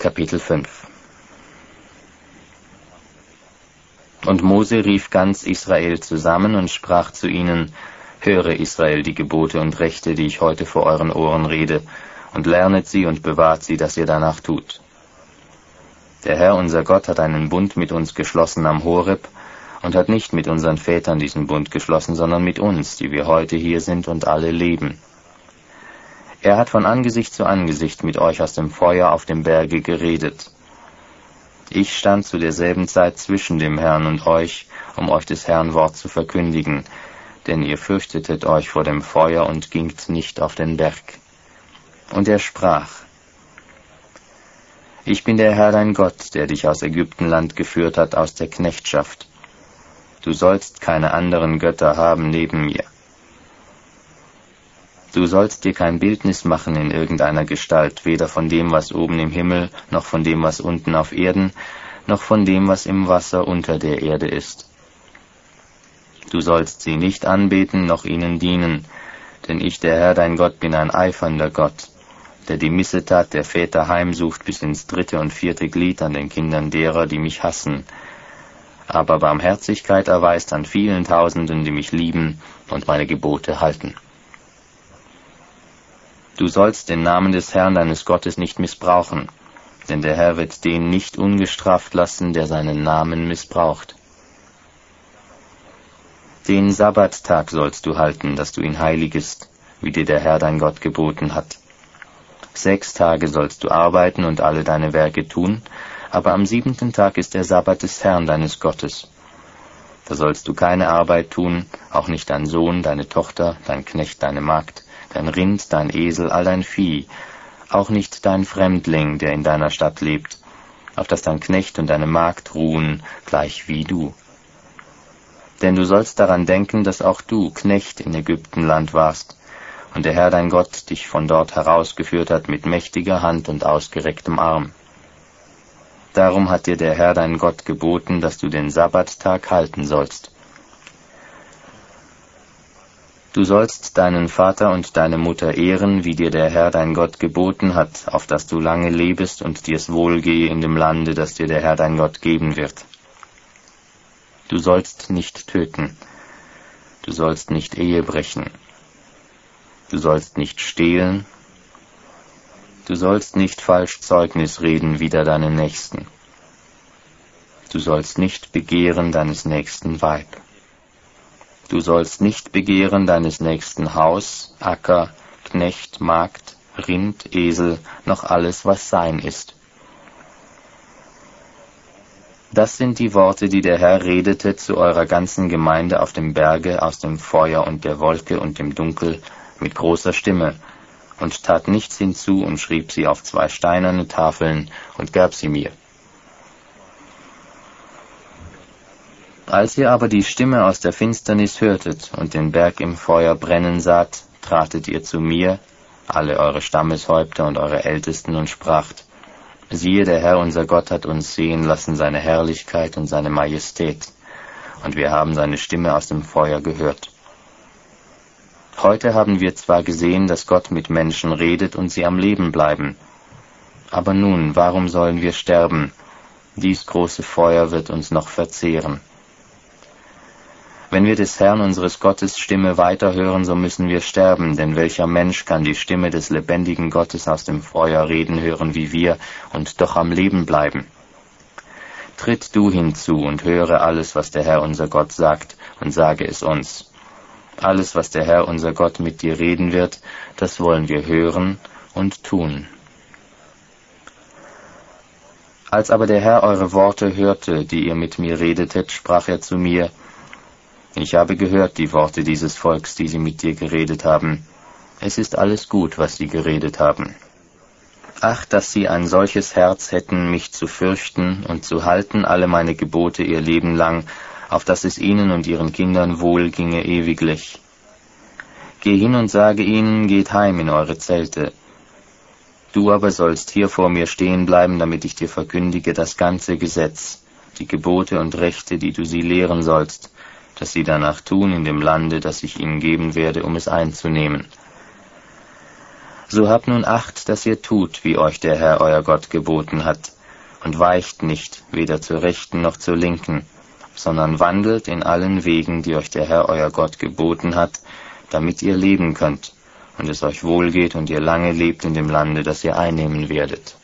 Kapitel 5. Und Mose rief ganz Israel zusammen und sprach zu ihnen: Höre, Israel, die Gebote und Rechte, die ich heute vor euren Ohren rede, und lernet sie und bewahrt sie, dass ihr danach tut. Der Herr, unser Gott, hat einen Bund mit uns geschlossen am Horeb und hat nicht mit unseren Vätern diesen Bund geschlossen, sondern mit uns, die wir heute hier sind und alle leben. Er hat von Angesicht zu Angesicht mit euch aus dem Feuer auf dem Berge geredet. Ich stand zu derselben Zeit zwischen dem Herrn und euch, um euch des Herrn Wort zu verkündigen, denn ihr fürchtetet euch vor dem Feuer und gingt nicht auf den Berg. Und er sprach: Ich bin der Herr dein Gott, der dich aus Ägyptenland geführt hat, aus der Knechtschaft. Du sollst keine anderen Götter haben neben mir. Du sollst dir kein Bildnis machen in irgendeiner Gestalt, weder von dem, was oben im Himmel, noch von dem, was unten auf Erden, noch von dem, was im Wasser unter der Erde ist. Du sollst sie nicht anbeten, noch ihnen dienen, denn ich, der Herr dein Gott, bin ein eifernder Gott, der die Missetat der Väter heimsucht bis ins 3. und 4. Glied an den Kindern derer, die mich hassen, aber Barmherzigkeit erweist an vielen Tausenden, die mich lieben und meine Gebote halten. Du sollst den Namen des Herrn deines Gottes nicht missbrauchen, denn der Herr wird den nicht ungestraft lassen, der seinen Namen missbraucht. Den Sabbattag sollst du halten, dass du ihn heiligest, wie dir der Herr dein Gott geboten hat. 6 Tage sollst du arbeiten und alle deine Werke tun, aber am 7. Tag ist der Sabbat des Herrn deines Gottes. Da sollst du keine Arbeit tun, auch nicht dein Sohn, deine Tochter, dein Knecht, deine Magd, dein Rind, dein Esel, all dein Vieh, auch nicht dein Fremdling, der in deiner Stadt lebt, auf dass dein Knecht und deine Magd ruhen, gleich wie du. Denn du sollst daran denken, dass auch du Knecht in Ägyptenland warst, und der Herr dein Gott dich von dort herausgeführt hat mit mächtiger Hand und ausgerecktem Arm. Darum hat dir der Herr dein Gott geboten, dass du den Sabbattag halten sollst. Du sollst deinen Vater und deine Mutter ehren, wie dir der Herr dein Gott geboten hat, auf dass du lange lebest und dir's wohlgehe in dem Lande, das dir der Herr dein Gott geben wird. Du sollst nicht töten. Du sollst nicht Ehe brechen. Du sollst nicht stehlen. Du sollst nicht falsch Zeugnis reden wider deinen Nächsten. Du sollst nicht begehren deines Nächsten Weib. Du sollst nicht begehren deines Nächsten Haus, Acker, Knecht, Magd, Rind, Esel, noch alles, was sein ist. Das sind die Worte, die der Herr redete zu eurer ganzen Gemeinde auf dem Berge aus dem Feuer und der Wolke und dem Dunkel mit großer Stimme, und tat nichts hinzu und schrieb sie auf 2 steinerne Tafeln und gab sie mir. Als ihr aber die Stimme aus der Finsternis hörtet und den Berg im Feuer brennen saht, tratet ihr zu mir, alle eure Stammeshäupter und eure Ältesten, und spracht: Siehe, der Herr unser Gott hat uns sehen lassen seine Herrlichkeit und seine Majestät, und wir haben seine Stimme aus dem Feuer gehört. Heute haben wir zwar gesehen, dass Gott mit Menschen redet und sie am Leben bleiben, aber nun, warum sollen wir sterben? Dies große Feuer wird uns noch verzehren. Wenn wir des Herrn unseres Gottes Stimme weiterhören, so müssen wir sterben, denn welcher Mensch kann die Stimme des lebendigen Gottes aus dem Feuer reden hören wie wir und doch am Leben bleiben? Tritt du hinzu und höre alles, was der Herr unser Gott sagt, und sage es uns. Alles, was der Herr unser Gott mit dir reden wird, das wollen wir hören und tun. Als aber der Herr eure Worte hörte, die ihr mit mir redetet, sprach er zu mir: Ich habe gehört die Worte dieses Volks, die sie mit dir geredet haben. Es ist alles gut, was sie geredet haben. Ach, dass sie ein solches Herz hätten, mich zu fürchten und zu halten alle meine Gebote ihr Leben lang, auf dass es ihnen und ihren Kindern wohl ginge ewiglich. Geh hin und sage ihnen, geht heim in eure Zelte. Du aber sollst hier vor mir stehen bleiben, damit ich dir verkündige das ganze Gesetz, die Gebote und Rechte, die du sie lehren sollst, dass sie danach tun in dem Lande, das ich ihnen geben werde, um es einzunehmen. So habt nun Acht, dass ihr tut, wie euch der Herr euer Gott geboten hat, und weicht nicht, weder zur Rechten noch zur Linken, sondern wandelt in allen Wegen, die euch der Herr euer Gott geboten hat, damit ihr leben könnt, und es euch wohlgeht und ihr lange lebt in dem Lande, das ihr einnehmen werdet.